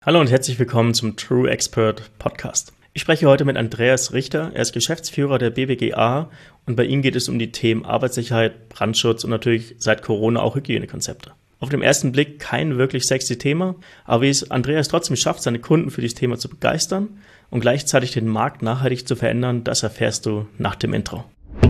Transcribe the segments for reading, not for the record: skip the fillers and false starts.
Hallo und herzlich willkommen zum True Expert Podcast. Ich spreche heute mit Andreas Richter. Er ist Geschäftsführer der BBGA und bei ihm geht es um die Themen Arbeitssicherheit, Brandschutz und natürlich seit Corona auch Hygienekonzepte. Auf den ersten Blick kein wirklich sexy Thema, aber wie es Andreas trotzdem schafft, seine Kunden für dieses Thema zu begeistern und gleichzeitig den Markt nachhaltig zu verändern, das erfährst du nach dem Intro.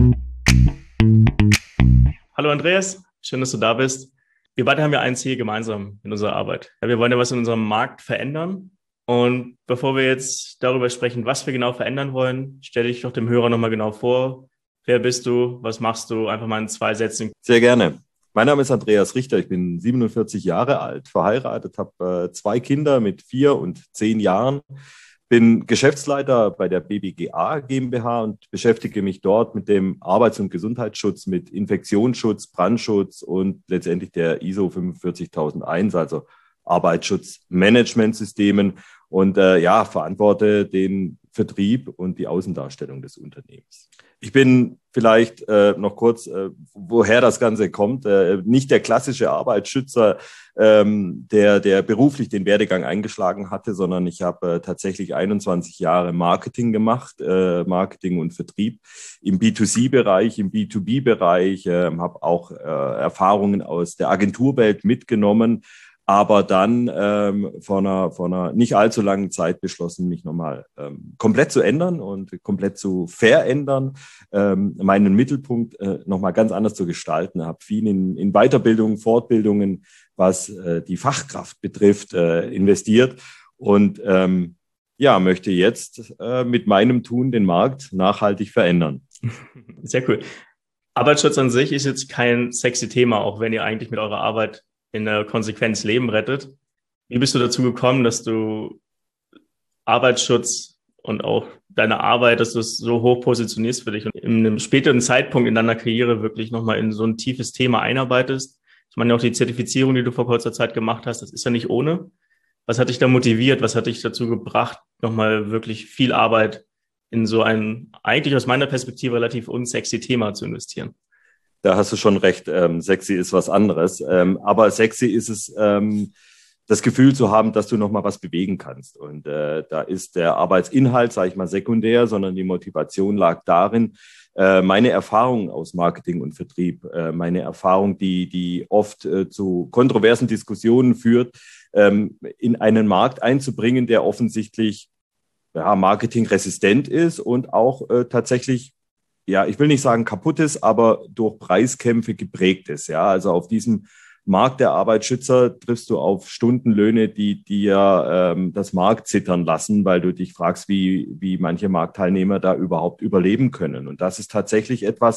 Hallo Andreas, schön, dass du da bist. Wir beide haben ja ein Ziel gemeinsam in unserer Arbeit. Ja, wir wollen ja was in unserem Markt verändern. Und bevor wir jetzt darüber sprechen, was wir genau verändern wollen, stelle ich doch dem Hörer nochmal genau vor. Wer bist du? Was machst du? Einfach mal in 2 Sätzen. Sehr gerne. Mein Name ist Andreas Richter. Ich bin 47 Jahre alt, verheiratet, habe 2 Kinder mit 4 und 10 Jahren. Bin Geschäftsleiter bei der BBGA GmbH und beschäftige mich dort mit dem Arbeits- und Gesundheitsschutz, mit Infektionsschutz, Brandschutz und letztendlich der ISO 45001, also Arbeitsschutzmanagementsystemen und verantworte den Vertrieb und die Außendarstellung des Unternehmens. Ich bin vielleicht noch kurz, woher das Ganze kommt, nicht der klassische Arbeitsschützer, der beruflich den Werdegang eingeschlagen hatte, sondern ich habe tatsächlich 21 Jahre Marketing gemacht, Marketing und Vertrieb im B2C-Bereich, im B2B-Bereich, habe auch Erfahrungen aus der Agenturwelt mitgenommen, aber dann vor einer nicht allzu langen Zeit beschlossen, mich nochmal komplett zu ändern und komplett zu verändern, meinen Mittelpunkt nochmal ganz anders zu gestalten. Habe viel in Weiterbildungen, Fortbildungen, was die Fachkraft betrifft, investiert und möchte jetzt mit meinem Tun den Markt nachhaltig verändern. Sehr cool. Arbeitsschutz an sich ist jetzt kein sexy Thema, auch wenn ihr eigentlich mit eurer Arbeit in der Konsequenz Leben rettet. Wie bist du dazu gekommen, dass du Arbeitsschutz und auch deine Arbeit, dass du es so hoch positionierst für dich und in einem späteren Zeitpunkt in deiner Karriere wirklich nochmal in so ein tiefes Thema einarbeitest? Ich meine, auch die Zertifizierung, die du vor kurzer Zeit gemacht hast, das ist ja nicht ohne. Was hat dich da motiviert? Was hat dich dazu gebracht, nochmal wirklich viel Arbeit in so ein, eigentlich aus meiner Perspektive relativ unsexy Thema zu investieren? Da hast du schon recht, sexy ist was anderes. Aber sexy ist es, das Gefühl zu haben, dass du nochmal was bewegen kannst. Und da ist der Arbeitsinhalt, sage ich mal, sekundär, sondern die Motivation lag darin, meine Erfahrung aus Marketing und Vertrieb, meine Erfahrung, die oft zu kontroversen Diskussionen führt, in einen Markt einzubringen, der offensichtlich marketingresistent ist und auch tatsächlich, ja, ich will nicht sagen kaputt ist, aber durch Preiskämpfe geprägt ist. Ja, also auf diesem Markt der Arbeitsschützer triffst du auf Stundenlöhne, die dir das Markt zittern lassen, weil du dich fragst, wie manche Marktteilnehmer da überhaupt überleben können. Und das ist tatsächlich etwas,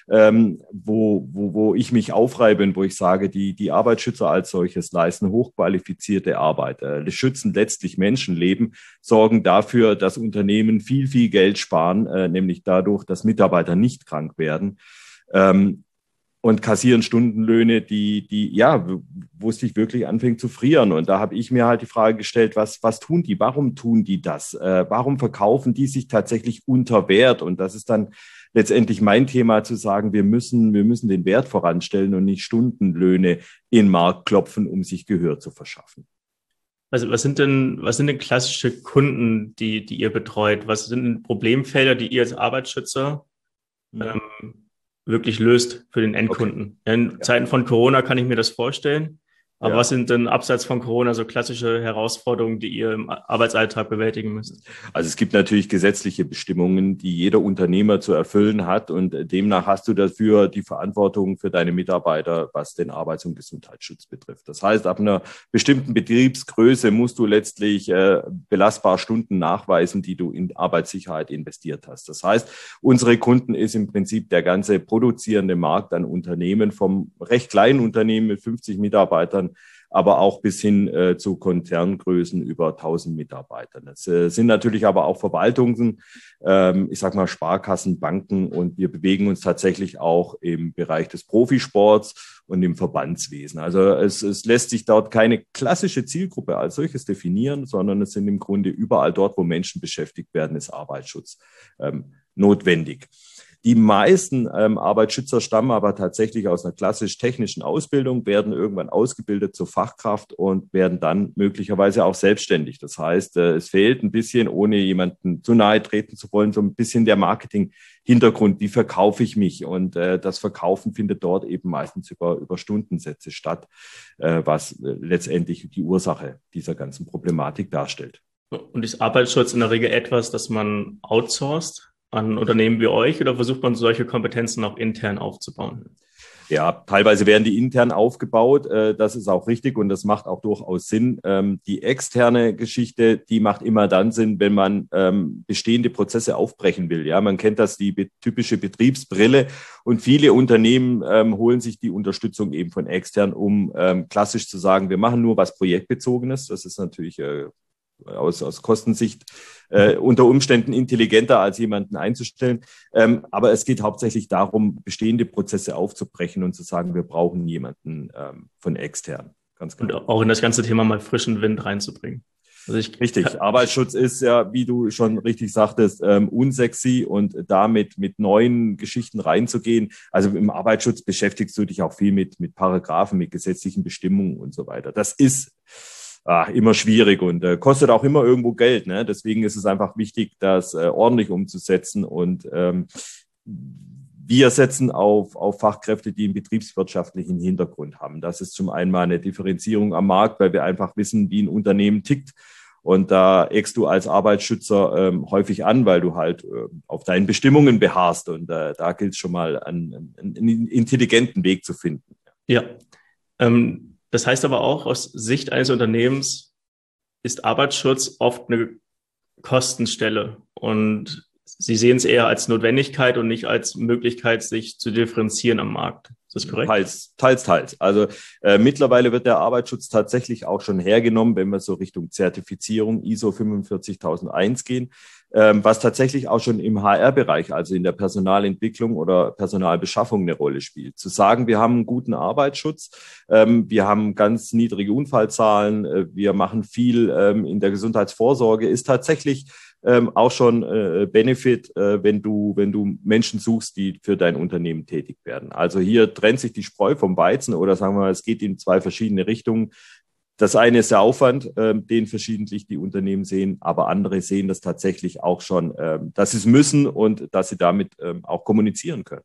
wo ich mich aufreibe und wo ich sage, die Arbeitsschützer als solches leisten hochqualifizierte Arbeit, schützen letztlich Menschenleben, sorgen dafür, dass Unternehmen viel, viel Geld sparen, nämlich dadurch, dass Mitarbeiter nicht krank werden. Und kassieren Stundenlöhne, wo es sich wirklich anfängt zu frieren. Und da habe ich mir halt die Frage gestellt, was tun die? Warum tun die das? Warum verkaufen die sich tatsächlich unter Wert? Und das ist dann letztendlich mein Thema, zu sagen, wir müssen den Wert voranstellen und nicht Stundenlöhne in den Markt klopfen, um sich Gehör zu verschaffen. Also was sind denn klassische Kunden, die ihr betreut? Was sind denn Problemfelder, die ihr als Arbeitsschützer wirklich löst für den Endkunden? Okay. In Zeiten von Corona kann ich mir das vorstellen. Aber was sind denn abseits von Corona so klassische Herausforderungen, die ihr im Arbeitsalltag bewältigen müsst? Also es gibt natürlich gesetzliche Bestimmungen, die jeder Unternehmer zu erfüllen hat. Und demnach hast du dafür die Verantwortung für deine Mitarbeiter, was den Arbeits- und Gesundheitsschutz betrifft. Das heißt, ab einer bestimmten Betriebsgröße musst du letztlich belastbar Stunden nachweisen, die du in Arbeitssicherheit investiert hast. Das heißt, unsere Kunden ist im Prinzip der ganze produzierende Markt an Unternehmen, vom recht kleinen Unternehmen mit 50 Mitarbeitern, aber auch bis hin zu Konzerngrößen über 1000 Mitarbeitern. Das sind natürlich aber auch Verwaltungen, ich sage mal Sparkassen, Banken, und wir bewegen uns tatsächlich auch im Bereich des Profisports und im Verbandswesen. Also es lässt sich dort keine klassische Zielgruppe als solches definieren, sondern es sind im Grunde überall dort, wo Menschen beschäftigt werden, ist Arbeitsschutz notwendig. Die meisten Arbeitsschützer stammen aber tatsächlich aus einer klassisch-technischen Ausbildung, werden irgendwann ausgebildet zur Fachkraft und werden dann möglicherweise auch selbstständig. Das heißt, es fehlt ein bisschen, ohne jemanden zu nahe treten zu wollen, so ein bisschen der Marketing-Hintergrund. Wie verkaufe ich mich? Und das Verkaufen findet dort eben meistens über Stundensätze statt, was letztendlich die Ursache dieser ganzen Problematik darstellt. Und ist Arbeitsschutz in der Regel etwas, das man outsourced an Unternehmen wie euch, oder versucht man solche Kompetenzen auch intern aufzubauen? Ja, teilweise werden die intern aufgebaut. Das ist auch richtig und das macht auch durchaus Sinn. Die externe Geschichte, die macht immer dann Sinn, wenn man bestehende Prozesse aufbrechen will. Ja, man kennt das, die typische Betriebsbrille, und viele Unternehmen holen sich die Unterstützung eben von extern, um klassisch zu sagen, wir machen nur was Projektbezogenes. Das ist natürlich aus Kostensicht unter Umständen intelligenter, als jemanden einzustellen. Aber es geht hauptsächlich darum, bestehende Prozesse aufzubrechen und zu sagen, wir brauchen jemanden von extern. Ganz genau. Und auch in das ganze Thema mal frischen Wind reinzubringen. Also richtig. Arbeitsschutz ist ja, wie du schon richtig sagtest, unsexy, und damit mit neuen Geschichten reinzugehen. Also im Arbeitsschutz beschäftigst du dich auch viel mit Paragraphen, mit gesetzlichen Bestimmungen und so weiter. Das ist immer schwierig und kostet auch immer irgendwo Geld. Ne? Deswegen ist es einfach wichtig, das ordentlich umzusetzen. Und wir setzen auf Fachkräfte, die einen betriebswirtschaftlichen Hintergrund haben. Das ist zum einen mal eine Differenzierung am Markt, weil wir einfach wissen, wie ein Unternehmen tickt. Und da eckst du als Arbeitsschützer häufig an, weil du halt auf deinen Bestimmungen beharrst. Und da gilt es schon mal, einen intelligenten Weg zu finden. Ja, das heißt aber auch, aus Sicht eines Unternehmens ist Arbeitsschutz oft eine Kostenstelle. Und Sie sehen es eher als Notwendigkeit und nicht als Möglichkeit, sich zu differenzieren am Markt. Ist das korrekt? Teils. Also mittlerweile wird der Arbeitsschutz tatsächlich auch schon hergenommen, wenn wir so Richtung Zertifizierung ISO 45001 gehen, was tatsächlich auch schon im HR-Bereich, also in der Personalentwicklung oder Personalbeschaffung, eine Rolle spielt. Zu sagen, wir haben einen guten Arbeitsschutz, wir haben ganz niedrige Unfallzahlen, wir machen viel in der Gesundheitsvorsorge, ist tatsächlich auch schon Benefit, wenn du Menschen suchst, die für dein Unternehmen tätig werden. Also hier trennt sich die Spreu vom Weizen, oder sagen wir mal, es geht in zwei verschiedene Richtungen. Das eine ist der Aufwand, den verschiedentlich die Unternehmen sehen, aber andere sehen das tatsächlich auch schon, dass sie es müssen und dass sie damit auch kommunizieren können.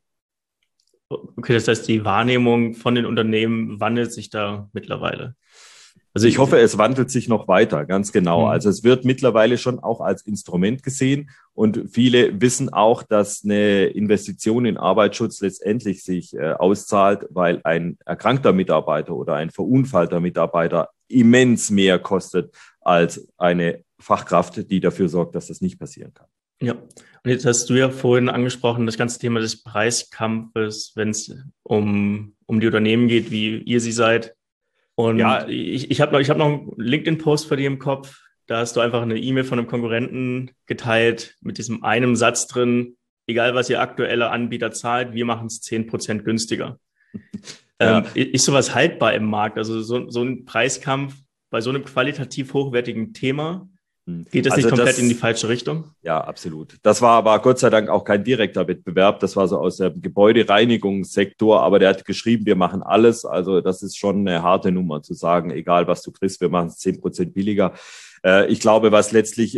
Okay, das heißt, die Wahrnehmung von den Unternehmen wandelt sich da mittlerweile. Also ich hoffe, es wandelt sich noch weiter, ganz genau. Also es wird mittlerweile schon auch als Instrument gesehen, und viele wissen auch, dass eine Investition in Arbeitsschutz letztendlich sich auszahlt, weil ein erkrankter Mitarbeiter oder ein verunfallter Mitarbeiter immens mehr kostet als eine Fachkraft, die dafür sorgt, dass das nicht passieren kann. Ja, und jetzt hast du ja vorhin angesprochen, das ganze Thema des Preiskampfes, wenn es um die Unternehmen geht, wie ihr sie seid. Und ja, ich hab noch einen LinkedIn-Post vor dir im Kopf. Da hast du einfach eine E-Mail von einem Konkurrenten geteilt mit diesem einen Satz drin: Egal, was ihr aktuelle Anbieter zahlt, wir machen es 10% günstiger. Ja. Ist sowas haltbar im Markt? Also so ein Preiskampf bei so einem qualitativ hochwertigen Thema? Geht das nicht komplett in die falsche Richtung? Ja, absolut. Das war aber Gott sei Dank auch kein direkter Wettbewerb. Das war so aus dem Gebäudereinigungssektor, aber der hat geschrieben, wir machen alles. Also das ist schon eine harte Nummer, zu sagen, egal was du kriegst, wir machen es 10% billiger. Ich glaube, was letztlich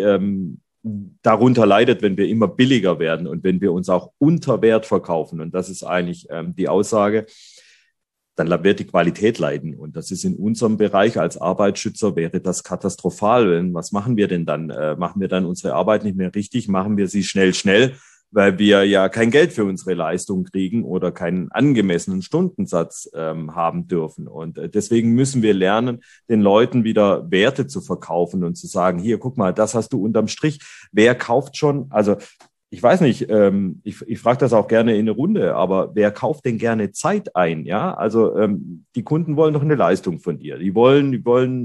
darunter leidet, wenn wir immer billiger werden und wenn wir uns auch unter Wert verkaufen, und das ist eigentlich die Aussage, dann wird die Qualität leiden. Und das ist in unserem Bereich als Arbeitsschützer, wäre das katastrophal. Was machen wir denn dann? Machen wir dann unsere Arbeit nicht mehr richtig? Machen wir sie schnell, weil wir ja kein Geld für unsere Leistung kriegen oder keinen angemessenen Stundensatz haben dürfen. Und deswegen müssen wir lernen, den Leuten wieder Werte zu verkaufen und zu sagen, hier, guck mal, das hast du unterm Strich. Wer kauft schon? Also ich weiß nicht, ich frage das auch gerne in eine Runde, aber wer kauft denn gerne Zeit ein? Ja, also die Kunden wollen doch eine Leistung von dir. Die wollen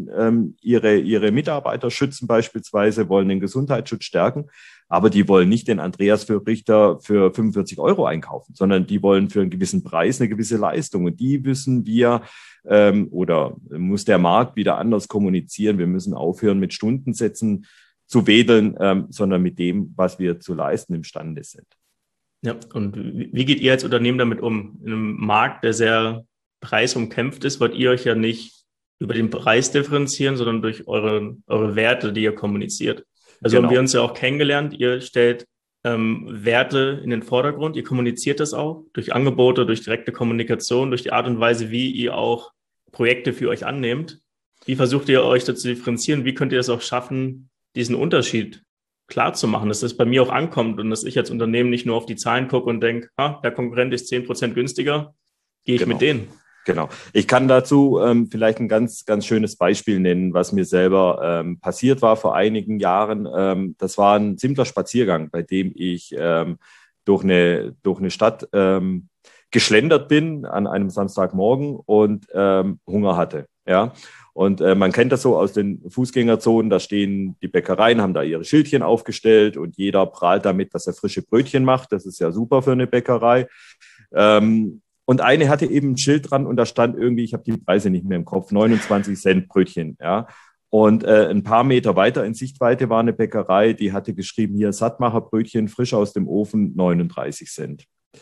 ihre Mitarbeiter schützen beispielsweise, wollen den Gesundheitsschutz stärken, aber die wollen nicht den Andreas für Richter für 45 € einkaufen, sondern die wollen für einen gewissen Preis eine gewisse Leistung. Und die müssen wir oder muss der Markt wieder anders kommunizieren. Wir müssen aufhören mit Stundensätzen zu wedeln, sondern mit dem, was wir zu leisten imstande sind. Ja, und wie geht ihr als Unternehmen damit um? In einem Markt, der sehr preisumkämpft ist, wollt ihr euch ja nicht über den Preis differenzieren, sondern durch eure Werte, die ihr kommuniziert. Also haben wir Genau. uns ja auch kennengelernt. Ihr stellt Werte in den Vordergrund. Ihr kommuniziert das auch durch Angebote, durch direkte Kommunikation, durch die Art und Weise, wie ihr auch Projekte für euch annehmt. Wie versucht ihr euch da zu differenzieren? Wie könnt ihr es auch schaffen, diesen Unterschied klar zu machen, dass das bei mir auch ankommt und dass ich als Unternehmen nicht nur auf die Zahlen gucke und denke, der Konkurrent ist 10% günstiger, gehe ich mit Genau. denen. Genau. Ich kann dazu vielleicht ein ganz, ganz schönes Beispiel nennen, was mir selber passiert war vor einigen Jahren. Das war ein simpler Spaziergang, bei dem ich durch eine Stadt geschlendert bin an einem Samstagmorgen und Hunger hatte. Ja. Und man kennt das so aus den Fußgängerzonen, da stehen die Bäckereien, haben da ihre Schildchen aufgestellt und jeder prahlt damit, dass er frische Brötchen macht. Das ist ja super für eine Bäckerei. Und eine hatte eben ein Schild dran und da stand irgendwie, ich habe die Preise nicht mehr im Kopf, 29 Cent Brötchen. Ja. Und ein paar Meter weiter in Sichtweite war eine Bäckerei, die hatte geschrieben, hier Sattmacherbrötchen, frisch aus dem Ofen, 39 Cent.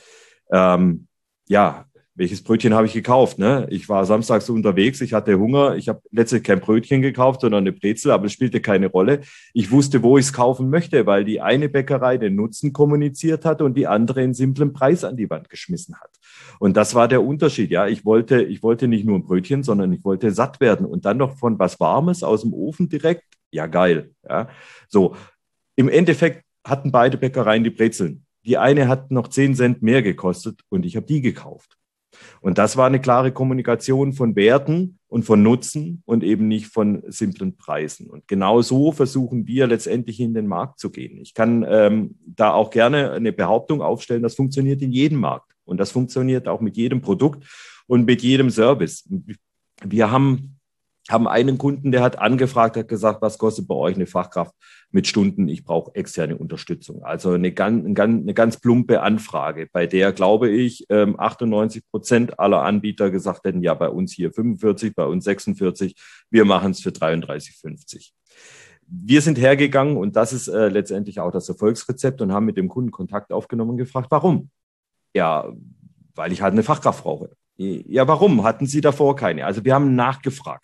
Ja, welches Brötchen habe ich gekauft? Ne? Ich war samstags unterwegs, ich hatte Hunger, ich habe letztlich kein Brötchen gekauft, sondern eine Brezel, aber es spielte keine Rolle. Ich wusste, wo ich es kaufen möchte, weil die eine Bäckerei den Nutzen kommuniziert hat und die andere einen simplen Preis an die Wand geschmissen hat. Und das war der Unterschied. Ja, ich wollte nicht nur ein Brötchen, sondern ich wollte satt werden und dann noch von was Warmes aus dem Ofen direkt. Ja, geil. Ja, so. Im Endeffekt hatten beide Bäckereien die Brezeln. Die eine hat noch 10 Cent mehr gekostet und ich habe die gekauft. Und das war eine klare Kommunikation von Werten und von Nutzen und eben nicht von simplen Preisen. Und genau so versuchen wir letztendlich in den Markt zu gehen. Ich kann da auch gerne eine Behauptung aufstellen, das funktioniert in jedem Markt. Und das funktioniert auch mit jedem Produkt und mit jedem Service. Wir haben einen Kunden, der hat angefragt, hat gesagt, was kostet bei euch eine Fachkraft mit Stunden? Ich brauche externe Unterstützung. Also eine ganz plumpe Anfrage, bei der, glaube ich, 98% aller Anbieter gesagt hätten, ja, bei uns hier 45, bei uns 46, wir machen es für 33,50. Wir sind hergegangen und das ist letztendlich auch das Erfolgsrezept und haben mit dem Kunden Kontakt aufgenommen und gefragt, warum? Ja, weil ich halt eine Fachkraft brauche. Ja, warum? Hatten Sie davor keine? Also wir haben nachgefragt.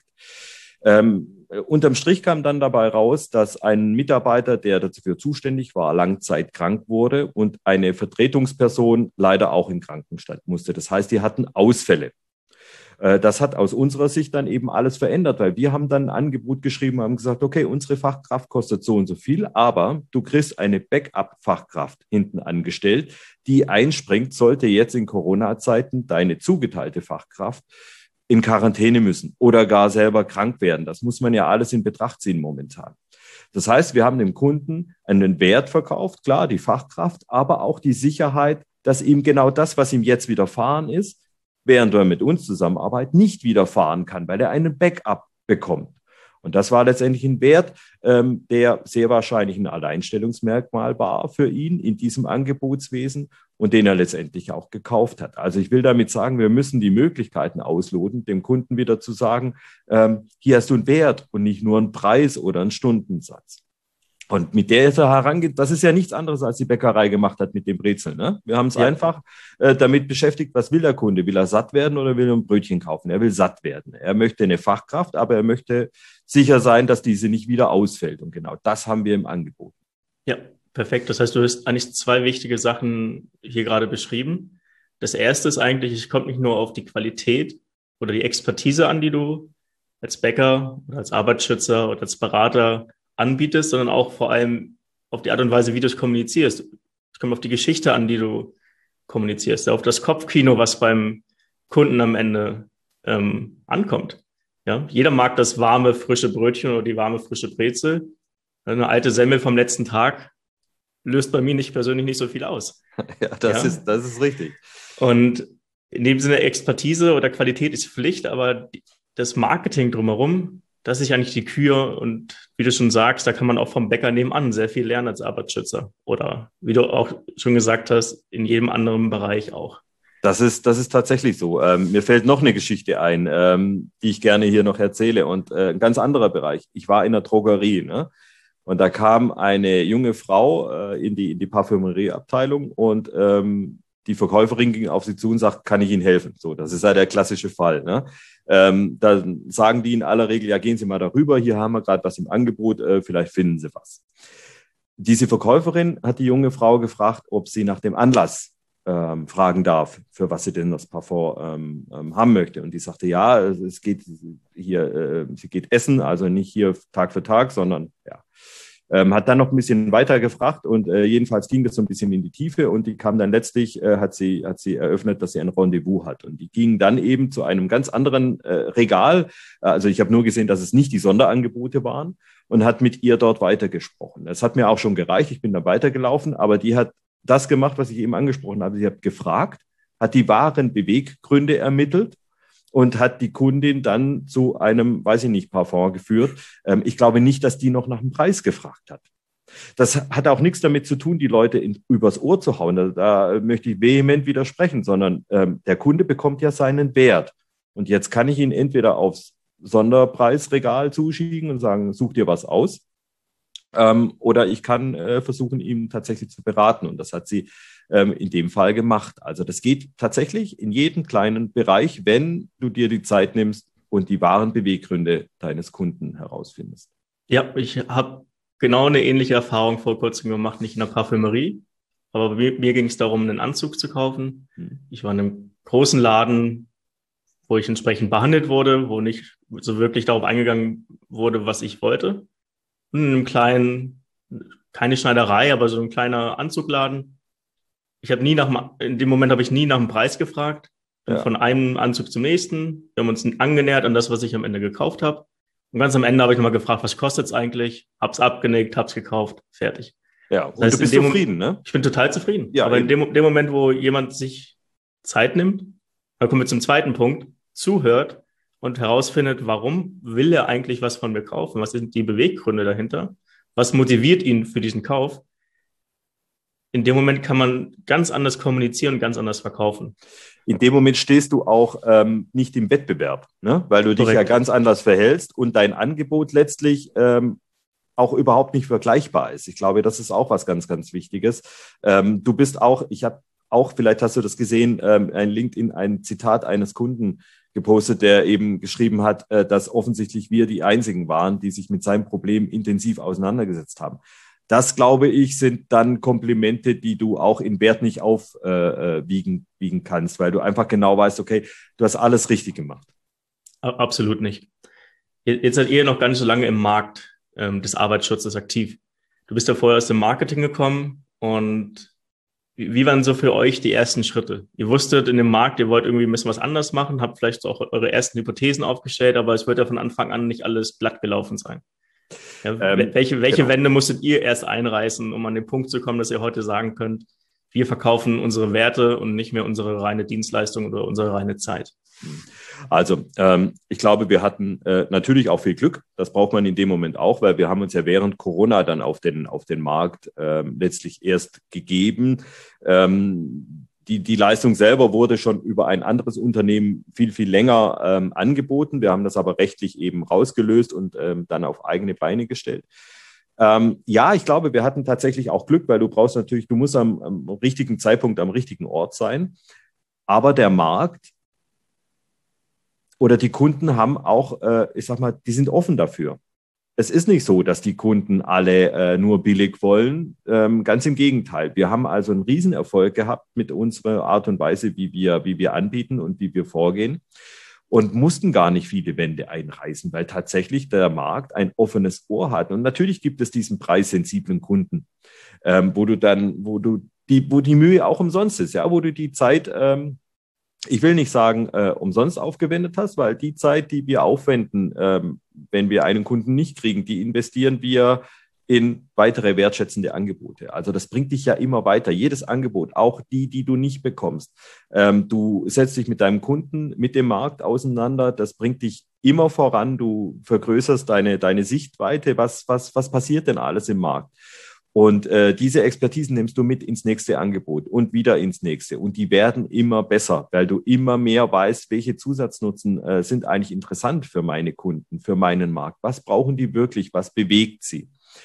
Unterm Strich kam dann dabei raus, dass ein Mitarbeiter, der dafür zuständig war, langzeitkrank wurde und eine Vertretungsperson leider auch in Krankenstand musste. Das heißt, die hatten Ausfälle. Das hat aus unserer Sicht dann eben alles verändert, weil wir haben dann ein Angebot geschrieben, haben gesagt, okay, unsere Fachkraft kostet so und so viel, aber du kriegst eine Backup-Fachkraft hinten angestellt, die einspringt, sollte jetzt in Corona-Zeiten deine zugeteilte Fachkraft in Quarantäne müssen oder gar selber krank werden. Das muss man ja alles in Betracht ziehen momentan. Das heißt, wir haben dem Kunden einen Wert verkauft, klar, die Fachkraft, aber auch die Sicherheit, dass ihm genau das, was ihm jetzt widerfahren ist, während er mit uns zusammenarbeitet, nicht widerfahren kann, weil er einen Backup bekommt. Und das war letztendlich ein Wert, der sehr wahrscheinlich ein Alleinstellungsmerkmal war für ihn in diesem Angebotswesen und den er letztendlich auch gekauft hat. Also ich will damit sagen, wir müssen die Möglichkeiten ausloten, dem Kunden wieder zu sagen, hier hast du einen Wert und nicht nur einen Preis oder einen Stundensatz. Und mit der ist er herangeht, das ist ja nichts anderes, als die Bäckerei gemacht hat mit dem Brezel. Ne? Wir haben es einfach damit beschäftigt, was will der Kunde? Will er satt werden oder will er ein Brötchen kaufen? Er will satt werden. Er möchte eine Fachkraft, aber er möchte sicher sein, dass diese nicht wieder ausfällt. Und genau das haben wir im Angebot. Ja, perfekt. Das heißt, du hast eigentlich zwei wichtige Sachen hier gerade beschrieben. Das erste ist eigentlich, es kommt nicht nur auf die Qualität oder die Expertise an, die du als Bäcker oder als Arbeitsschützer oder als Berater anbietest, sondern auch vor allem auf die Art und Weise, wie du es kommunizierst. Es kommt auf die Geschichte an, die du kommunizierst, auf das Kopfkino, was beim Kunden am Ende ankommt. Ja, jeder mag das warme, frische Brötchen oder die warme, frische Brezel. Eine alte Semmel vom letzten Tag löst bei mir nicht persönlich nicht so viel aus. Ja, das ist richtig. Und in dem Sinne Expertise oder Qualität ist Pflicht, aber das Marketing drumherum, das ist eigentlich die Kür. Und wie du schon sagst, da kann man auch vom Bäcker nebenan sehr viel lernen als Arbeitsschützer. Oder wie du auch schon gesagt hast, in jedem anderen Bereich auch. Das ist tatsächlich so. Mir fällt noch eine Geschichte ein, die ich gerne hier noch erzähle. Und ein ganz anderer Bereich. Ich war in der Drogerie. Ne? Und da kam eine junge Frau in die Parfümerieabteilung und die Verkäuferin ging auf sie zu und sagt, kann ich Ihnen helfen? So, das ist ja der klassische Fall. Ne? Dann sagen die in aller Regel, ja, gehen Sie mal darüber, hier haben wir gerade was im Angebot, vielleicht finden Sie was. Diese Verkäuferin hat die junge Frau gefragt, ob sie nach dem Anlass fragen darf, für was sie denn das Parfum haben möchte. Und die sagte, ja, es geht hier, sie geht essen, also nicht hier Tag für Tag, sondern ja. Hat dann noch ein bisschen weiter gefragt und jedenfalls ging das so ein bisschen in die Tiefe und die kam dann letztlich, hat sie eröffnet, dass sie ein Rendezvous hat. Und die ging dann eben zu einem ganz anderen Regal. Also ich habe nur gesehen, dass es nicht die Sonderangebote waren und hat mit ihr dort weitergesprochen. Das hat mir auch schon gereicht, ich bin dann weitergelaufen, aber die hat das gemacht, was ich eben angesprochen habe. Sie hat gefragt, hat die wahren Beweggründe ermittelt und hat die Kundin dann zu einem, weiß ich nicht, Parfum geführt. Ich glaube nicht, dass die noch nach dem Preis gefragt hat. Das hat auch nichts damit zu tun, die Leute übers Ohr zu hauen. Da möchte ich vehement widersprechen, sondern der Kunde bekommt ja seinen Wert. Und jetzt kann ich ihn entweder aufs Sonderpreisregal zuschieben und sagen, such dir was aus. Oder ich kann versuchen, ihn tatsächlich zu beraten. Und das hat sie in dem Fall gemacht. Also das geht tatsächlich in jedem kleinen Bereich, wenn du dir die Zeit nimmst und die wahren Beweggründe deines Kunden herausfindest. Ja, ich habe genau eine ähnliche Erfahrung vor kurzem gemacht, nicht in der Parfümerie, aber mir ging es darum, einen Anzug zu kaufen. Ich war in einem großen Laden, wo ich entsprechend behandelt wurde, wo nicht so wirklich darauf eingegangen wurde, was ich wollte. In einem kleinen, keine Schneiderei, aber so ein kleiner Anzugladen. In dem Moment habe ich nie nach dem Preis gefragt. Ja. Von einem Anzug zum nächsten. Wir haben uns angenähert an das, was ich am Ende gekauft habe. Und ganz am Ende habe ich nochmal gefragt, was kostet es eigentlich? Hab's abgenickt, hab's gekauft, fertig. Ja, und das heißt, du bist zufrieden, ne? Ich bin total zufrieden. Ja, aber in dem Moment, wo jemand sich Zeit nimmt, da kommen wir zum zweiten Punkt, zuhört und herausfindet, warum will er eigentlich was von mir kaufen? Was sind die Beweggründe dahinter? Was motiviert ihn für diesen Kauf? In dem Moment kann man ganz anders kommunizieren und ganz anders verkaufen. In dem Moment stehst du auch nicht im Wettbewerb, ne? Weil du dich ja ganz anders verhältst und dein Angebot letztlich auch überhaupt nicht vergleichbar ist. Ich glaube, das ist auch was ganz, ganz Wichtiges. Du bist auch, ich habe auch, vielleicht hast du das gesehen, ein LinkedIn, ein Zitat eines Kunden gepostet, der eben geschrieben hat, dass offensichtlich wir die Einzigen waren, die sich mit seinem Problem intensiv auseinandergesetzt haben. Das, glaube ich, sind dann Komplimente, die du auch in Wert nicht aufwiegen kannst, weil du einfach genau weißt, okay, du hast alles richtig gemacht. Absolut nicht. Jetzt seid ihr noch gar nicht so lange im Markt des Arbeitsschutzes aktiv. Du bist ja vorher aus dem Marketing gekommen und wie waren so für euch die ersten Schritte? Ihr wusstet in dem Markt, ihr wollt irgendwie ein bisschen was anders machen, habt vielleicht auch eure ersten Hypothesen aufgestellt, aber es wird ja von Anfang an nicht alles glatt gelaufen sein. Ja, welche genau. Wände musstet ihr erst einreißen, um an den Punkt zu kommen, dass ihr heute sagen könnt, wir verkaufen unsere Werte und nicht mehr unsere reine Dienstleistung oder unsere reine Zeit? Also ich glaube, wir hatten natürlich auch viel Glück. Das braucht man in dem Moment auch, weil wir haben uns ja während Corona dann auf den Markt letztlich erst gegeben. Die Leistung selber wurde schon über ein anderes Unternehmen viel, viel länger angeboten. Wir haben das aber rechtlich eben rausgelöst und dann auf eigene Beine gestellt. Ja, ich glaube, wir hatten tatsächlich auch Glück, weil du musst am richtigen Zeitpunkt am richtigen Ort sein. Aber der Markt oder die Kunden haben auch, die sind offen dafür. Es ist nicht so, dass die Kunden alle nur billig wollen. Ganz im Gegenteil. Wir haben also einen Riesenerfolg gehabt mit unserer Art und Weise, wie wir anbieten und wie wir vorgehen und mussten gar nicht viele Wände einreißen, weil tatsächlich der Markt ein offenes Ohr hat. Und natürlich gibt es diesen preissensiblen Kunden, wo die Mühe auch umsonst ist, ja, wo du die Zeit ich will nicht sagen, umsonst aufgewendet hast, weil die Zeit, die wir aufwenden, wenn wir einen Kunden nicht kriegen, die investieren wir in weitere wertschätzende Angebote. Also das bringt dich ja immer weiter. Jedes Angebot, auch die du nicht bekommst. Du setzt dich mit deinem Kunden, mit dem Markt auseinander. Das bringt dich immer voran. Du vergrößerst deine Sichtweite. Was passiert denn alles im Markt? Und diese Expertisen nimmst du mit ins nächste Angebot und wieder ins nächste. Und die werden immer besser, weil du immer mehr weißt, welche Zusatznutzen sind eigentlich interessant für meine Kunden, für meinen Markt. Was brauchen die wirklich? Was bewegt sie?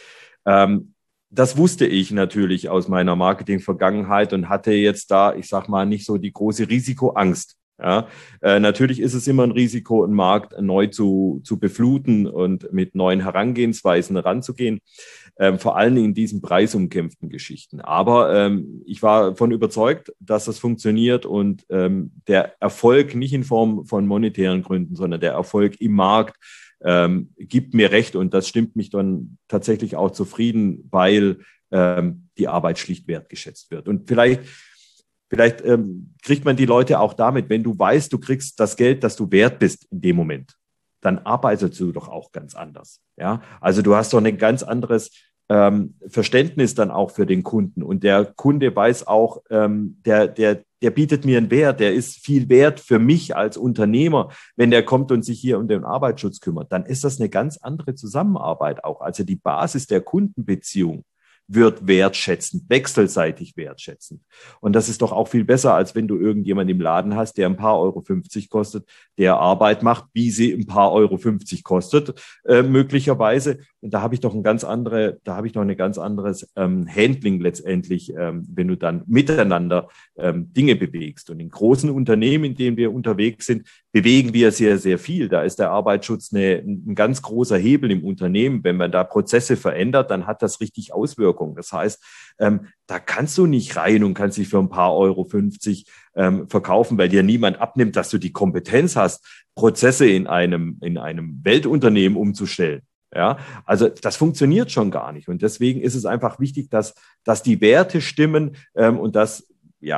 Das wusste ich natürlich aus meiner Marketing-Vergangenheit und hatte jetzt da, ich sag mal, nicht so die große Risikoangst. Ja, natürlich ist es immer ein Risiko, einen Markt neu zu befluten und mit neuen Herangehensweisen ranzugehen, vor allem in diesen preisumkämpften Geschichten. Aber ich war davon überzeugt, dass das funktioniert und der Erfolg nicht in Form von monetären Gründen, sondern der Erfolg im Markt gibt mir recht und das stimmt mich dann tatsächlich auch zufrieden, weil die Arbeit schlicht wertgeschätzt wird. Und vielleicht kriegt man die Leute auch damit, wenn du weißt, du kriegst das Geld, das du wert bist in dem Moment, dann arbeitest du doch auch ganz anders. Ja, also du hast doch ein ganz anderes Verständnis dann auch für den Kunden und der Kunde weiß auch, der bietet mir einen Wert, der ist viel wert für mich als Unternehmer, wenn der kommt und sich hier um den Arbeitsschutz kümmert, dann ist das eine ganz andere Zusammenarbeit auch. Also die Basis der Kundenbeziehung wird wertschätzend, wechselseitig wertschätzend. Und das ist doch auch viel besser, als wenn du irgendjemanden im Laden hast, der ein paar Euro 50 kostet, der Arbeit macht, wie sie ein paar Euro 50 kostet, möglicherweise. Und da habe ich doch ein ganz anderes Handling letztendlich, wenn du dann miteinander Dinge bewegst. Und in großen Unternehmen, in denen wir unterwegs sind, bewegen wir sehr, sehr viel. Da ist der Arbeitsschutz ein ganz großer Hebel im Unternehmen. Wenn man da Prozesse verändert, dann hat das richtig Auswirkungen. Das heißt, da kannst du nicht rein und kannst dich für ein paar Euro 50 verkaufen, weil dir niemand abnimmt, dass du die Kompetenz hast, Prozesse in einem Weltunternehmen umzustellen. Ja, also das funktioniert schon gar nicht. Und deswegen ist es einfach wichtig, dass die Werte stimmen und dass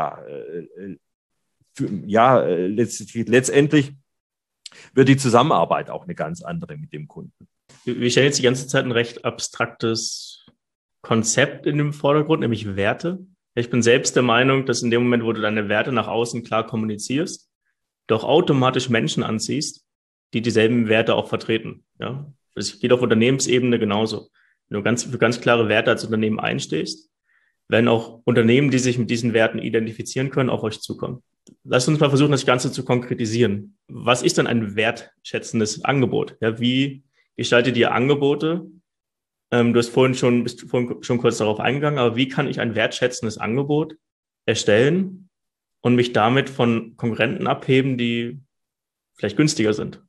letztendlich wird die Zusammenarbeit auch eine ganz andere mit dem Kunden. Wir stellen jetzt die ganze Zeit ein recht abstraktes Konzept in den Vordergrund, nämlich Werte. Ich bin selbst der Meinung, dass in dem Moment, wo du deine Werte nach außen klar kommunizierst, du auch automatisch Menschen anziehst, die dieselben Werte auch vertreten. Ja, das geht auf Unternehmensebene genauso. Wenn du für ganz klare Werte als Unternehmen einstehst, werden auch Unternehmen, die sich mit diesen Werten identifizieren können, auf euch zukommen. Lasst uns mal versuchen, das Ganze zu konkretisieren. Was ist denn ein wertschätzendes Angebot? Ja, wie gestaltet ihr Angebote? Du bist vorhin schon kurz darauf eingegangen, aber wie kann ich ein wertschätzendes Angebot erstellen und mich damit von Konkurrenten abheben, die vielleicht günstiger sind?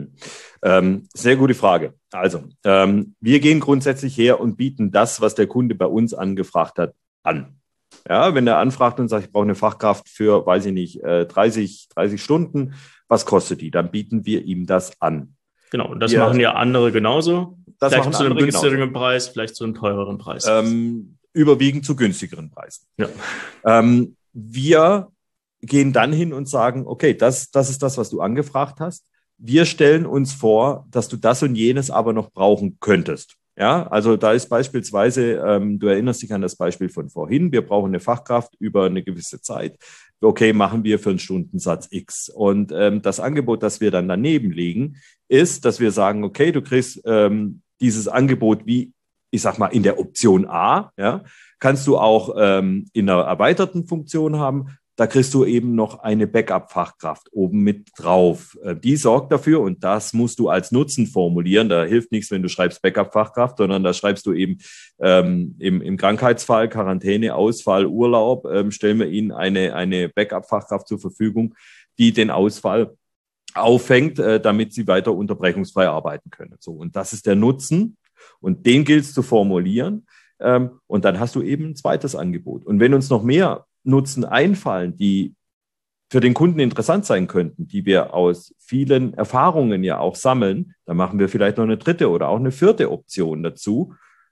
Sehr gute Frage. Also, wir gehen grundsätzlich her und bieten das, was der Kunde bei uns angefragt hat, an. Ja, wenn er anfragt und sagt, ich brauche eine Fachkraft für, weiß ich nicht, 30 Stunden, was kostet die? Dann bieten wir ihm das an. Genau, und das machen ja andere genauso. Das vielleicht machen zu einem günstigeren genauso. Preis, vielleicht zu einem teureren Preis. Überwiegend zu günstigeren Preisen. Ja. Wir gehen dann hin und sagen, okay, das ist das, was du angefragt hast. Wir stellen uns vor, dass du das und jenes aber noch brauchen könntest. Ja, also da ist beispielsweise, du erinnerst dich an das Beispiel von vorhin, wir brauchen eine Fachkraft über eine gewisse Zeit. Okay, machen wir für einen Stundensatz X. Und das Angebot, das wir dann daneben legen, ist, dass wir sagen, okay, du kriegst dieses Angebot wie, ich sag mal, in der Option A, ja, kannst du auch in einer erweiterten Funktion haben. Da kriegst du eben noch eine Backup-Fachkraft oben mit drauf. Die sorgt dafür, und das musst du als Nutzen formulieren. Da hilft nichts, wenn du schreibst Backup-Fachkraft, sondern da schreibst du eben im Krankheitsfall, Quarantäne, Ausfall, Urlaub, stellen wir ihnen eine Backup-Fachkraft zur Verfügung, die den Ausfall auffängt, damit sie weiter unterbrechungsfrei arbeiten können. So, und das ist der Nutzen, und den gilt es zu formulieren. Und dann hast du eben ein zweites Angebot. Und wenn uns noch mehr Nutzen einfallen, die für den Kunden interessant sein könnten, die wir aus vielen Erfahrungen ja auch sammeln, dann machen wir vielleicht noch eine dritte oder auch eine vierte Option dazu.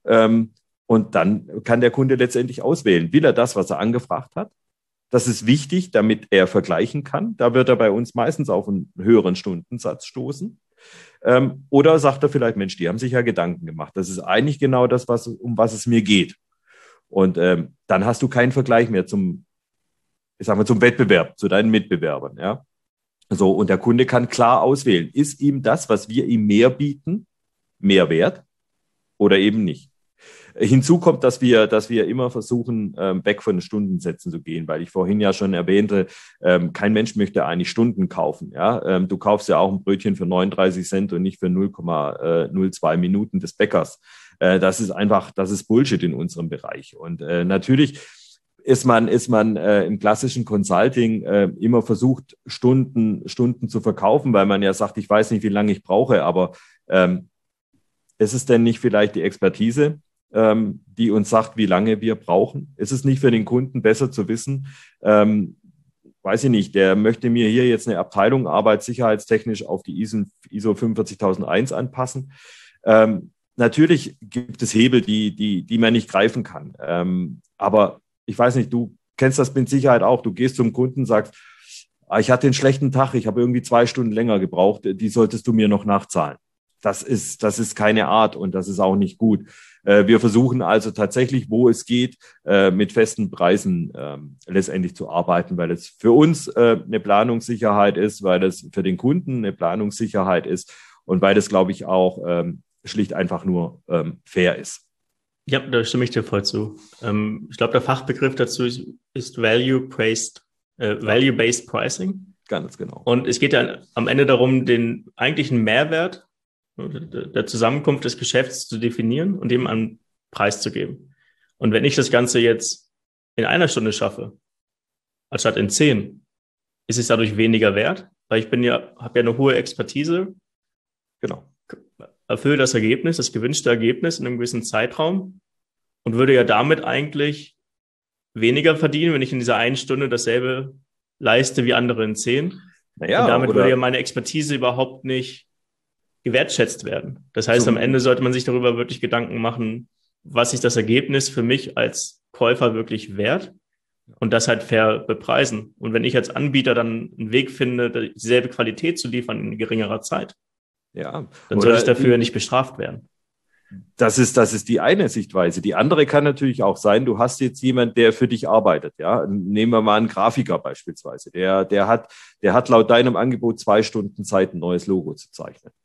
Und dann kann der Kunde letztendlich auswählen, will er das, was er angefragt hat? Das ist wichtig, damit er vergleichen kann. Da wird er bei uns meistens auf einen höheren Stundensatz stoßen. Oder sagt er vielleicht, Mensch, die haben sich ja Gedanken gemacht. Das ist eigentlich genau das, um was es mir geht. Und dann hast du keinen Vergleich mehr zum Wettbewerb, zu deinen Mitbewerbern. Ja? So, und der Kunde kann klar auswählen, ist ihm das, was wir ihm mehr bieten, mehr wert oder eben nicht. Hinzu kommt, dass wir immer versuchen, weg von den Stundensätzen zu gehen, weil ich vorhin ja schon erwähnte, kein Mensch möchte eigentlich Stunden kaufen. Ja? Du kaufst ja auch ein Brötchen für 39 Cent und nicht für 0,02 Minuten des Bäckers. Das ist Bullshit in unserem Bereich. Und natürlich ist man im klassischen Consulting immer versucht, Stunden zu verkaufen, weil man ja sagt, ich weiß nicht, wie lange ich brauche, aber ist es denn nicht vielleicht die Expertise, die uns sagt, wie lange wir brauchen? Ist es nicht für den Kunden besser zu wissen, weiß ich nicht, der möchte mir hier jetzt eine Abteilung arbeitssicherheitstechnisch auf die ISO 45001 anpassen? Natürlich gibt es Hebel, die man nicht greifen kann. Aber ich weiß nicht, du kennst das mit Sicherheit auch. Du gehst zum Kunden, sagst, ich hatte einen schlechten Tag, ich habe irgendwie 2 Stunden länger gebraucht, die solltest du mir noch nachzahlen. Das ist keine Art und das ist auch nicht gut. Wir versuchen also tatsächlich, wo es geht, mit festen Preisen letztendlich zu arbeiten, weil es für uns eine Planungssicherheit ist, weil es für den Kunden eine Planungssicherheit ist und weil es, glaube ich, auch schlicht einfach nur fair ist. Ja, da stimme ich dir voll zu. Ich glaube, der Fachbegriff dazu ist Value-Based Pricing. Ganz genau. Und es geht ja am Ende darum, den eigentlichen Mehrwert der Zusammenkunft des Geschäfts zu definieren und dem einen Preis zu geben. Und wenn ich das Ganze jetzt in 1 Stunde schaffe, anstatt in 10, ist es dadurch weniger wert, weil ich habe ja eine hohe Expertise. Genau. Erfülle das Ergebnis, das gewünschte Ergebnis in einem gewissen Zeitraum und würde ja damit eigentlich weniger verdienen, wenn ich in dieser 1 Stunde dasselbe leiste wie andere in 10. Naja, und damit würde ja meine Expertise überhaupt nicht gewertschätzt werden. Das heißt, am Ende sollte man sich darüber wirklich Gedanken machen, was ist das Ergebnis für mich als Käufer wirklich wert und das halt fair bepreisen. Und wenn ich als Anbieter dann einen Weg finde, dieselbe Qualität zu liefern in geringerer Zeit, ja, dann soll ich dafür nicht bestraft werden. Das ist die eine Sichtweise. Die andere kann natürlich auch sein, du hast jetzt jemand, der für dich arbeitet. Ja, nehmen wir mal einen Grafiker beispielsweise. Der hat laut deinem Angebot 2 Stunden Zeit, ein neues Logo zu zeichnen.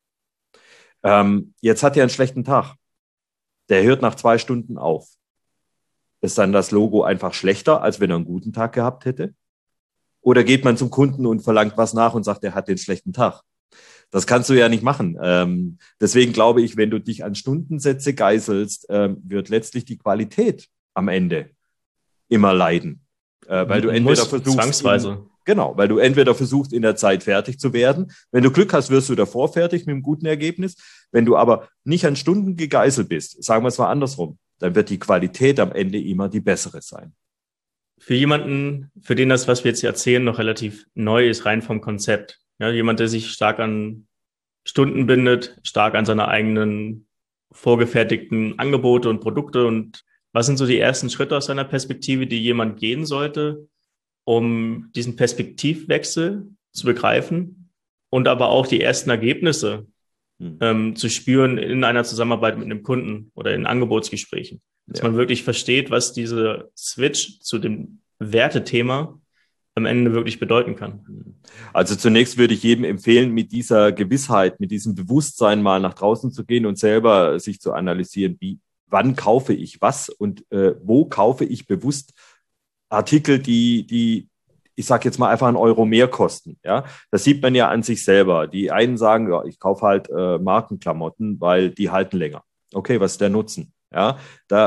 Jetzt hat er einen schlechten Tag. Der hört nach 2 Stunden auf. Ist dann das Logo einfach schlechter, als wenn er einen guten Tag gehabt hätte? Oder geht man zum Kunden und verlangt was nach und sagt, er hat den schlechten Tag? Das kannst du ja nicht machen. Deswegen glaube ich, wenn du dich an Stundensätze geißelst, wird letztlich die Qualität am Ende immer leiden. Weil du entweder versuchst, weil du entweder versuchst, in der Zeit fertig zu werden. Wenn du Glück hast, wirst du davor fertig mit einem guten Ergebnis. Wenn du aber nicht an Stunden gegeißelt bist, sagen wir es mal andersrum, dann wird die Qualität am Ende immer die bessere sein. Für jemanden, für den das, was wir jetzt erzählen, noch relativ neu ist, rein vom Konzept. Ja, jemand, der sich stark an Stunden bindet, stark an seine eigenen vorgefertigten Angebote und Produkte. Und was sind so die ersten Schritte aus seiner Perspektive, die jemand gehen sollte, um diesen Perspektivwechsel zu begreifen und aber auch die ersten Ergebnisse zu spüren in einer Zusammenarbeit mit einem Kunden oder in Angebotsgesprächen. Dass man wirklich versteht, was diese Switch zu dem Wertethema am Ende wirklich bedeuten kann. Also zunächst würde ich jedem empfehlen, mit dieser Gewissheit, mit diesem Bewusstsein mal nach draußen zu gehen und selber sich zu analysieren, wann kaufe ich was und wo kaufe ich bewusst Artikel, die ich sage jetzt mal einfach 1 Euro mehr kosten. Ja, das sieht man ja an sich selber. Die einen sagen, ja, ich kaufe halt Markenklamotten, weil die halten länger. Okay, was ist der Nutzen? Ja,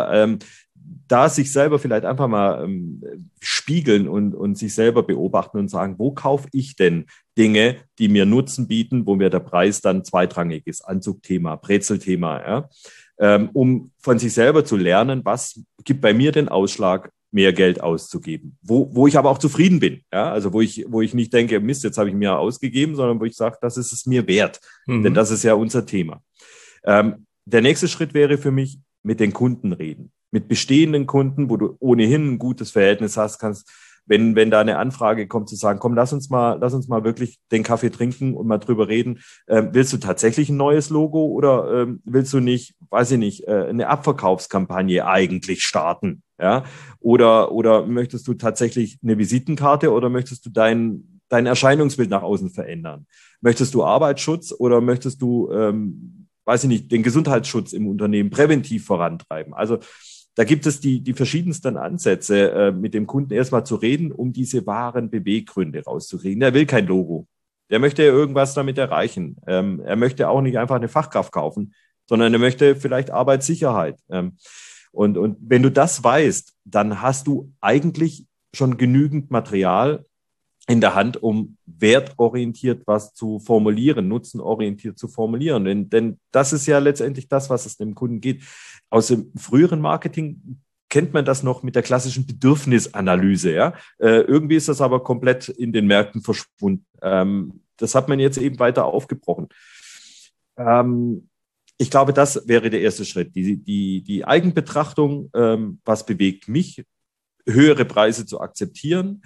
da sich selber vielleicht einfach mal spiegeln und sich selber beobachten und sagen, wo kaufe ich denn Dinge, die mir Nutzen bieten, wo mir der Preis dann zweitrangig ist, Anzugthema, Brezelthema, ja, um von sich selber zu lernen, was gibt bei mir den Ausschlag, mehr Geld auszugeben, wo ich aber auch zufrieden bin, ja, also wo ich nicht denke, Mist, jetzt habe ich mehr ausgegeben, sondern wo ich sage, das ist es mir wert, denn das ist ja unser Thema. Der nächste Schritt wäre für mich, mit den Kunden reden. Mit bestehenden Kunden, wo du ohnehin ein gutes Verhältnis hast, wenn da eine Anfrage kommt, zu sagen, komm, lass uns mal wirklich den Kaffee trinken und mal drüber reden. Willst du tatsächlich ein neues Logo oder willst du nicht, weiß ich nicht, eine Abverkaufskampagne eigentlich starten? Ja? Oder möchtest du tatsächlich eine Visitenkarte oder möchtest du dein Erscheinungsbild nach außen verändern? Möchtest du Arbeitsschutz oder möchtest du weiß ich nicht, den Gesundheitsschutz im Unternehmen präventiv vorantreiben. Also da gibt es die verschiedensten Ansätze, mit dem Kunden erstmal zu reden, um diese wahren Beweggründe rauszukriegen. Der will kein Logo. Der möchte irgendwas damit erreichen. Er möchte auch nicht einfach eine Fachkraft kaufen, sondern er möchte vielleicht Arbeitssicherheit. Und wenn du das weißt, dann hast du eigentlich schon genügend Material in der Hand, um wertorientiert was zu formulieren, nutzenorientiert zu formulieren. Denn das ist ja letztendlich das, was es dem Kunden geht. Aus dem früheren Marketing kennt man das noch mit der klassischen Bedürfnisanalyse. Ja? Irgendwie ist das aber komplett in den Märkten verschwunden. Das hat man jetzt eben weiter aufgebrochen. Ich glaube, das wäre der erste Schritt. Die Eigenbetrachtung, was bewegt mich, höhere Preise zu akzeptieren.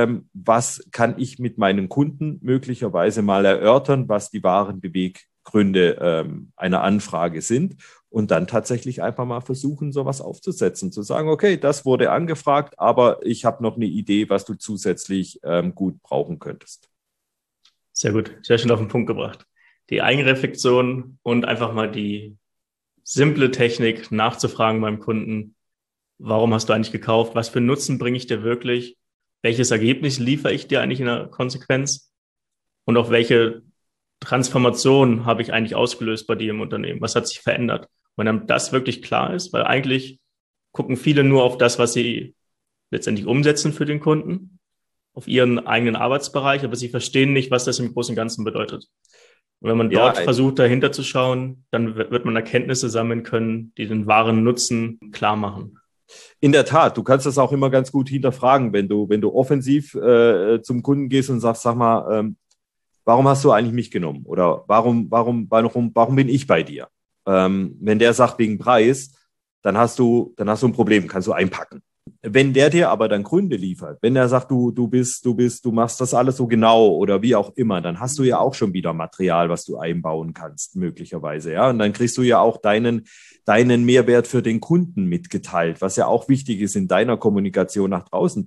Was kann ich mit meinen Kunden möglicherweise mal erörtern, was die wahren Beweggründe einer Anfrage sind und dann tatsächlich einfach mal versuchen, sowas aufzusetzen, zu sagen, okay, das wurde angefragt, aber ich habe noch eine Idee, was du zusätzlich gut brauchen könntest. Sehr gut, sehr schön auf den Punkt gebracht. Die Eigenreflexion und einfach mal die simple Technik nachzufragen beim Kunden, warum hast du eigentlich gekauft, was für einen Nutzen bringe ich dir wirklich, welches Ergebnis liefere ich dir eigentlich in der Konsequenz und auch welche Transformation habe ich eigentlich ausgelöst bei dir im Unternehmen, was hat sich verändert. Wenn dann das wirklich klar ist, weil eigentlich gucken viele nur auf das, was sie letztendlich umsetzen für den Kunden, auf ihren eigenen Arbeitsbereich, aber sie verstehen nicht, was das im Großen und Ganzen bedeutet. Und wenn man dort versucht, dahinter zu schauen, dann wird man Erkenntnisse sammeln können, die den wahren Nutzen klar machen. In der Tat, du kannst das auch immer ganz gut hinterfragen, wenn du offensiv zum Kunden gehst und sagst, sag mal, warum hast du eigentlich mich genommen? Oder warum bin ich bei dir? Wenn der sagt wegen Preis, dann hast du ein Problem, kannst du einpacken. Wenn der dir aber dann Gründe liefert, wenn er sagt, du machst das alles so genau oder wie auch immer, dann hast du ja auch schon wieder Material, was du einbauen kannst, möglicherweise, ja. Und dann kriegst du ja auch deinen Mehrwert für den Kunden mitgeteilt, was ja auch wichtig ist in deiner Kommunikation nach draußen.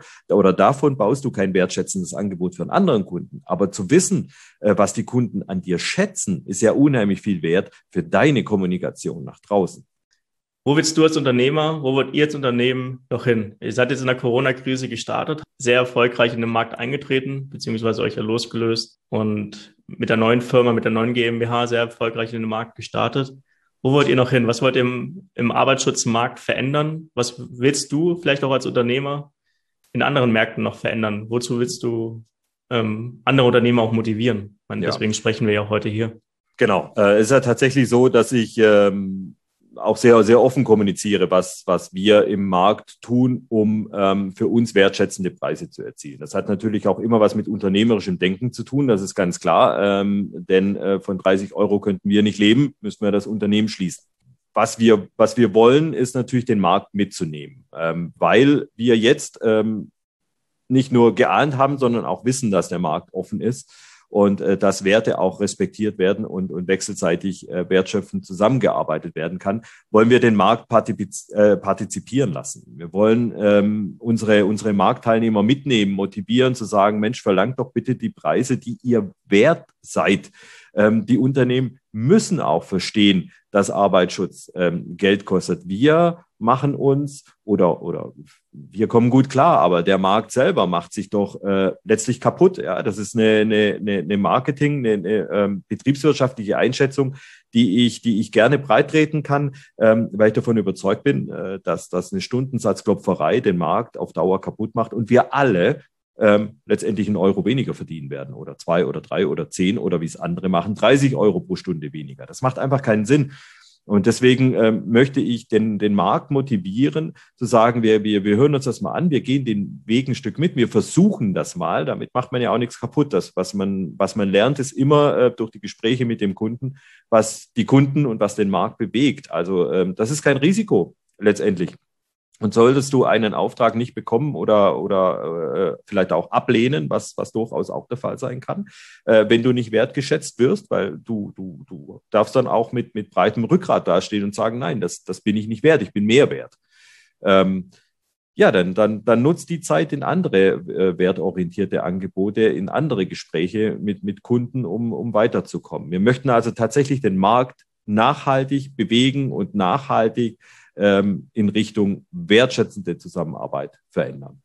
Davon baust du kein wertschätzendes Angebot für einen anderen Kunden. Aber zu wissen, was die Kunden an dir schätzen, ist ja unheimlich viel wert für deine Kommunikation nach draußen. Wo willst du als Unternehmer, wo wollt ihr als Unternehmen noch hin? Ihr seid jetzt in der Corona-Krise gestartet, sehr erfolgreich in den Markt eingetreten, beziehungsweise euch ja losgelöst und mit der neuen Firma, mit der neuen GmbH sehr erfolgreich in den Markt gestartet. Wo wollt ihr noch hin? Was wollt ihr im Arbeitsschutzmarkt verändern? Was willst du vielleicht auch als Unternehmer in anderen Märkten noch verändern? Wozu willst du andere Unternehmer auch motivieren? Deswegen sprechen wir ja auch heute hier. Genau. Es ist ja tatsächlich so, dass ich auch sehr, sehr offen kommuniziere, was wir im Markt tun, um für uns wertschätzende Preise zu erzielen. Das hat natürlich auch immer was mit unternehmerischem Denken zu tun, das ist ganz klar, denn von 30 Euro könnten wir nicht leben, müssten wir das Unternehmen schließen. Was wir wollen, ist natürlich den Markt mitzunehmen, weil wir jetzt nicht nur geahnt haben, sondern auch wissen, dass der Markt offen ist. Und dass Werte auch respektiert werden und wechselseitig wertschöpfend zusammengearbeitet werden kann, wollen wir den Markt partizipieren lassen. Wir wollen unsere Marktteilnehmer mitnehmen, motivieren, zu sagen, Mensch, verlangt doch bitte die Preise, die ihr wert seid. Die Unternehmen müssen auch verstehen, dass Arbeitsschutz Geld kostet. Wir machen uns oder wir kommen gut klar, aber der Markt selber macht sich doch letztlich kaputt. Ja, das ist eine Marketing, eine betriebswirtschaftliche Einschätzung, die ich gerne breittreten kann, weil ich davon überzeugt bin, dass eine Stundensatzklopferei den Markt auf Dauer kaputt macht und wir alle letztendlich einen Euro weniger verdienen werden oder 2 oder 3 oder 10 oder wie es andere machen, 30 Euro pro Stunde weniger. Das macht einfach keinen Sinn. Und deswegen möchte ich den Markt motivieren, zu sagen, wir hören uns das mal an, wir gehen den Weg ein Stück mit, wir versuchen das mal, damit macht man ja auch nichts kaputt. Das, was man lernt, ist immer durch die Gespräche mit dem Kunden, was die Kunden und was den Markt bewegt. Also das ist kein Risiko letztendlich. Und solltest du einen Auftrag nicht bekommen oder vielleicht auch ablehnen, was durchaus auch der Fall sein kann, wenn du nicht wertgeschätzt wirst, weil du darfst dann auch mit breitem Rückgrat dastehen und sagen, nein, das bin ich nicht wert, ich bin mehr wert. Dann nutzt die Zeit in andere wertorientierte Angebote, in andere Gespräche mit Kunden, um weiterzukommen. Wir möchten also tatsächlich den Markt nachhaltig bewegen und nachhaltig in Richtung wertschätzende Zusammenarbeit verändern.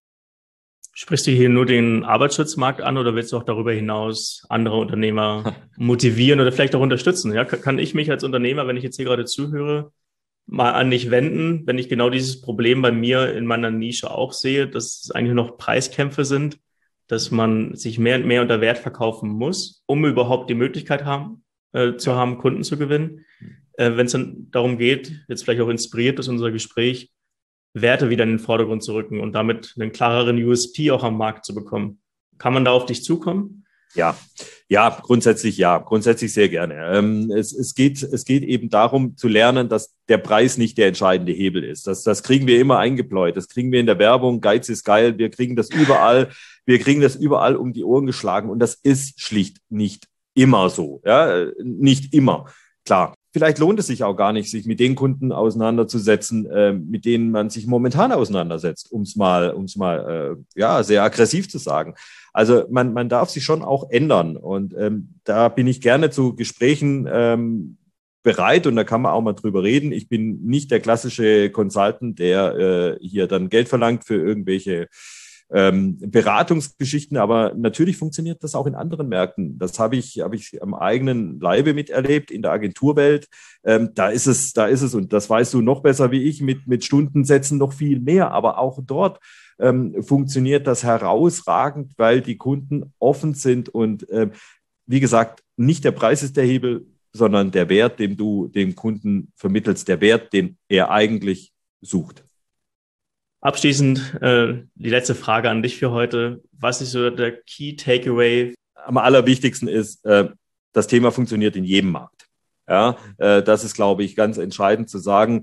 Sprichst du hier nur den Arbeitsschutzmarkt an oder willst du auch darüber hinaus andere Unternehmer motivieren oder vielleicht auch unterstützen? Ja, kann ich mich als Unternehmer, wenn ich jetzt hier gerade zuhöre, mal an dich wenden, wenn ich genau dieses Problem bei mir in meiner Nische auch sehe, dass es eigentlich noch Preiskämpfe sind, dass man sich mehr und mehr unter Wert verkaufen muss, um überhaupt die Möglichkeit zu haben, Kunden zu gewinnen. Wenn es dann darum geht, jetzt vielleicht auch inspiriert durch unser Gespräch, Werte wieder in den Vordergrund zu rücken und damit einen klareren USP auch am Markt zu bekommen. Kann man da auf dich zukommen? Grundsätzlich sehr gerne. Es geht eben darum zu lernen, dass der Preis nicht der entscheidende Hebel ist. Das kriegen wir immer eingebläut. Das kriegen wir in der Werbung. Geiz ist geil. Wir kriegen das überall um die Ohren geschlagen. Und das ist schlicht nicht immer so. Ja, nicht immer. Klar. Vielleicht lohnt es sich auch gar nicht, sich mit den Kunden auseinanderzusetzen, mit denen man sich momentan auseinandersetzt, um es mal sehr aggressiv zu sagen. Also man darf sich schon auch ändern und da bin ich gerne zu Gesprächen bereit und da kann man auch mal drüber reden. Ich bin nicht der klassische Consultant, der hier dann Geld verlangt für irgendwelche Beratungsgeschichten, aber natürlich funktioniert das auch in anderen Märkten. Das habe ich am eigenen Leibe miterlebt in der Agenturwelt. Da ist es und das weißt du noch besser wie ich mit Stundensätzen noch viel mehr, aber auch dort funktioniert das herausragend, weil die Kunden offen sind und wie gesagt, nicht der Preis ist der Hebel, sondern der Wert, den du dem Kunden vermittelst, der Wert, den er eigentlich sucht. Abschließend die letzte Frage an dich für heute. Was ist so der Key Takeaway? Am allerwichtigsten ist, das Thema funktioniert in jedem Markt. Ja, das ist, glaube ich, ganz entscheidend zu sagen.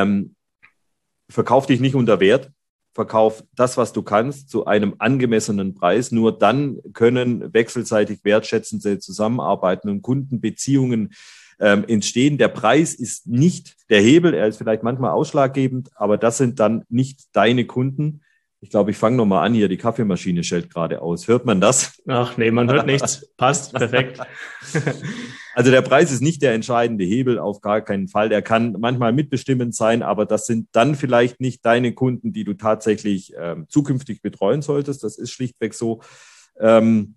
Verkauf dich nicht unter Wert. Verkauf das, was du kannst, zu einem angemessenen Preis. Nur dann können wechselseitig wertschätzende Zusammenarbeiten und Kundenbeziehungen entstehen. Der Preis ist nicht der Hebel, er ist vielleicht manchmal ausschlaggebend, aber das sind dann nicht deine Kunden. Ich glaube, ich fange nochmal an hier, die Kaffeemaschine schellt gerade aus. Hört man das? Ach nee, man hört nichts. Passt, perfekt. Also der Preis ist nicht der entscheidende Hebel, auf gar keinen Fall. Der kann manchmal mitbestimmend sein, aber das sind dann vielleicht nicht deine Kunden, die du tatsächlich zukünftig betreuen solltest. Das ist schlichtweg so. Wenn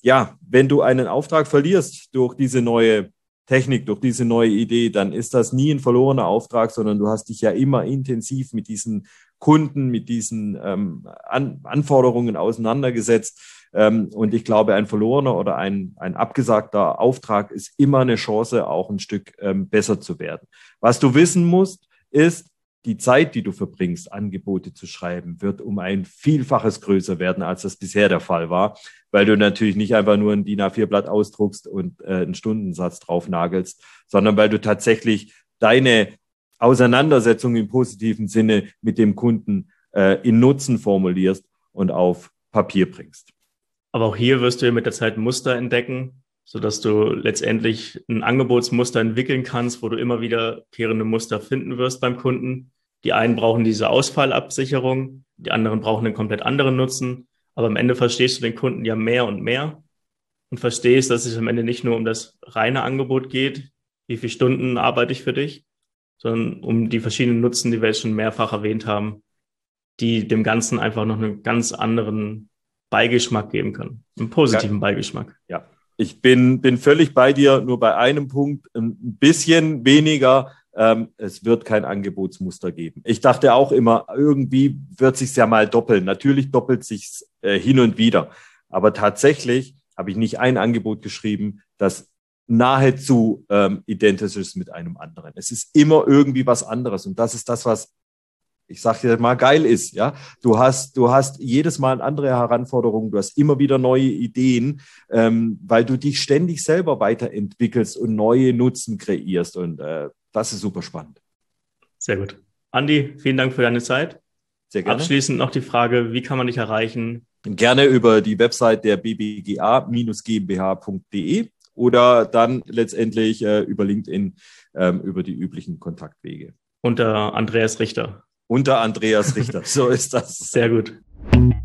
du einen Auftrag verlierst durch diese neue Technik, durch diese neue Idee, dann ist das nie ein verlorener Auftrag, sondern du hast dich ja immer intensiv mit diesen Kunden, mit diesen Anforderungen auseinandergesetzt. Und ich glaube, ein verlorener oder ein abgesagter Auftrag ist immer eine Chance, auch ein Stück besser zu werden. Was du wissen musst, ist, die Zeit, die du verbringst, Angebote zu schreiben, wird um ein Vielfaches größer werden, als das bisher der Fall war, weil du natürlich nicht einfach nur ein DIN A4-Blatt ausdruckst und einen Stundensatz drauf nagelst, sondern weil du tatsächlich deine Auseinandersetzung im positiven Sinne mit dem Kunden in Nutzen formulierst und auf Papier bringst. Aber auch hier wirst du ja mit der Zeit Muster entdecken, sodass du letztendlich ein Angebotsmuster entwickeln kannst, wo du immer wiederkehrende Muster finden wirst beim Kunden. Die einen brauchen diese Ausfallabsicherung, die anderen brauchen einen komplett anderen Nutzen. Aber am Ende verstehst du den Kunden ja mehr und mehr und verstehst, dass es am Ende nicht nur um das reine Angebot geht, wie viele Stunden arbeite ich für dich, sondern um die verschiedenen Nutzen, die wir jetzt schon mehrfach erwähnt haben, die dem Ganzen einfach noch einen ganz anderen Beigeschmack geben können, einen positiven Beigeschmack. Ja, ich bin völlig bei dir, nur bei einem Punkt ein bisschen weniger. Es wird kein Angebotsmuster geben. Ich dachte auch immer, irgendwie wird sich's ja mal doppeln. Natürlich doppelt sich's hin und wieder. Aber tatsächlich habe ich nicht ein Angebot geschrieben, das nahezu identisch ist mit einem anderen. Es ist immer irgendwie was anderes. Und das ist das, was ich sage dir mal geil ist. Ja, du hast jedes Mal andere Herausforderungen. Du hast immer wieder neue Ideen, weil du dich ständig selber weiterentwickelst und neue Nutzen kreierst. Und das ist super spannend. Sehr gut. Andi, vielen Dank für deine Zeit. Sehr gerne. Abschließend noch die Frage, wie kann man dich erreichen? Gerne über die Website der bbga-gmbh.de oder dann letztendlich über LinkedIn, über die üblichen Kontaktwege. Unter Andreas Richter. Unter Andreas Richter, so ist das. Sehr gut.